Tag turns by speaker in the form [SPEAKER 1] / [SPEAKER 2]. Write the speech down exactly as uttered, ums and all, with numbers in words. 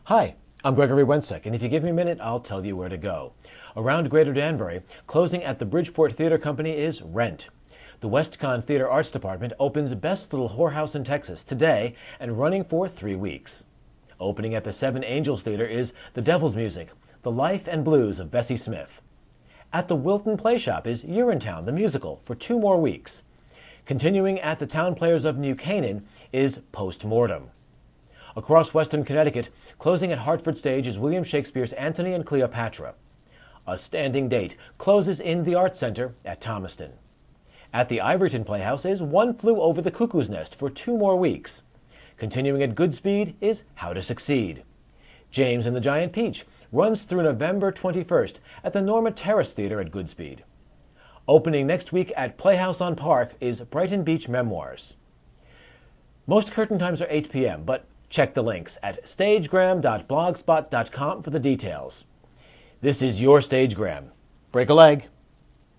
[SPEAKER 1] Hi, I'm Gregory Wensick, and if you give me a minute, I'll tell you where to go. Around Greater Danbury, closing at the Bridgeport Theater Company is Rent. The WestCon Theater Arts Department opens Best Little Whorehouse in Texas today and running for three weeks. Opening at the Seven Angels Theater is The Devil's Music, The Life and Blues of Bessie Smith. At the Wilton Playshop is Urinetown, the musical, for two more weeks. Continuing at the Town Players of New Canaan is Postmortem. Across Western Connecticut, closing at Hartford Stage is William Shakespeare's Antony and Cleopatra. A Standing Date closes in the Arts Center at Thomaston. At the Ivoryton Playhouse is One Flew Over the Cuckoo's Nest for two more weeks. Continuing at Goodspeed is How to Succeed. James and the Giant Peach runs through November twenty-first at the Norma Terrace Theater at Goodspeed. Opening next week at Playhouse on Park is Brighton Beach Memoirs. Most curtain times are eight p m, but check the links at stagegram dot blogspot dot com for the details. This is your Stagegram. Break a leg.